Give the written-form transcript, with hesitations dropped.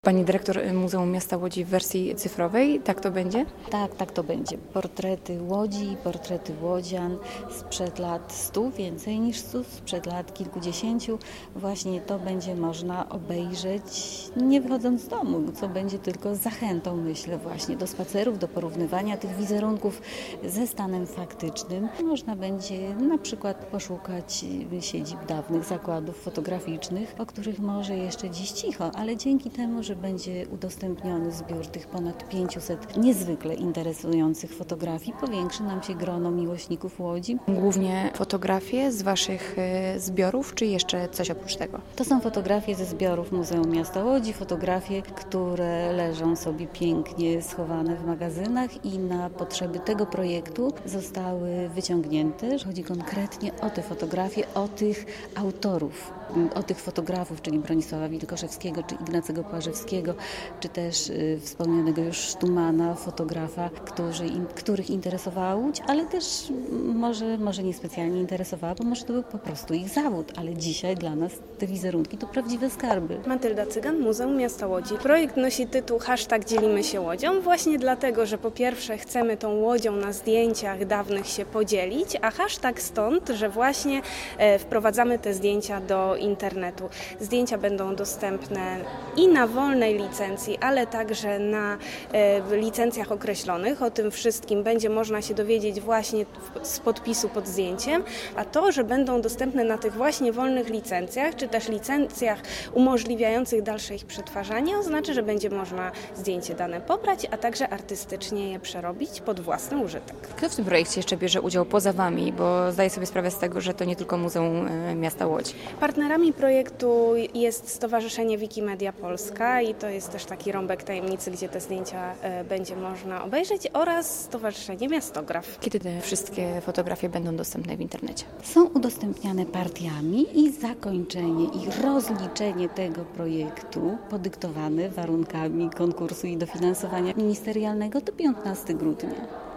Pani dyrektor Muzeum Miasta Łodzi w wersji cyfrowej, tak to będzie? Tak to będzie. Portrety Łodzi, portrety łodzian sprzed lat 100, więcej niż 100, sprzed lat kilkudziesięciu. Właśnie to będzie można obejrzeć nie wychodząc z domu, co będzie tylko zachętą, myślę, właśnie do spacerów, do porównywania tych wizerunków ze stanem faktycznym. Można będzie na przykład poszukać siedzib dawnych zakładów fotograficznych, o których może jeszcze dziś cicho, ale dzięki temu, że będzie udostępniony zbiór tych ponad 500 niezwykle interesujących fotografii, powiększy nam się grono miłośników Łodzi. Głównie fotografie z Waszych zbiorów, czy jeszcze coś oprócz tego? To są fotografie ze zbiorów Muzeum Miasta Łodzi, fotografie, które leżą sobie pięknie schowane w magazynach i na potrzeby tego projektu zostały wyciągnięte. Chodzi konkretnie o te fotografie, o tych autorów, o tych fotografów, czyli Bronisława Wilkoszewskiego, czy Ignacego Płażewskiego, czy też wspomnianego już Sztumana, fotografa, których interesowała Łódź, ale też może niespecjalnie interesowała, bo może to był po prostu ich zawód, ale dzisiaj dla nas te wizerunki to prawdziwe skarby. Matylda Cygan, Muzeum Miasta Łodzi. Projekt nosi tytuł #Dzielimy się Łodzią, właśnie dlatego, że po pierwsze chcemy tą Łodzią na zdjęciach dawnych się podzielić, a hashtag stąd, że właśnie wprowadzamy te zdjęcia do internetu. Zdjęcia będą dostępne i na wolnej licencji, ale także na licencjach określonych. O tym wszystkim będzie można się dowiedzieć właśnie z podpisu pod zdjęciem, a to, że będą dostępne na tych właśnie wolnych licencjach, czy też licencjach umożliwiających dalsze ich przetwarzanie, oznacza, że będzie można zdjęcie dane pobrać, a także artystycznie je przerobić pod własny użytek. Kto w tym projekcie jeszcze bierze udział poza Wami, bo zdaję sobie sprawę z tego, że to nie tylko Muzeum Miasta Łodzi. Partnerami projektu jest Stowarzyszenie Wikimedia Polska i to jest też taki rąbek tajemnicy, gdzie te zdjęcia będzie można obejrzeć, oraz Stowarzyszenie Miastograf. Kiedy te wszystkie fotografie będą dostępne w internecie? Są udostępniane partiami i zakończenie i rozliczenie tego projektu podyktowane warunkami konkursu i dofinansowania ministerialnego to 15 grudnia.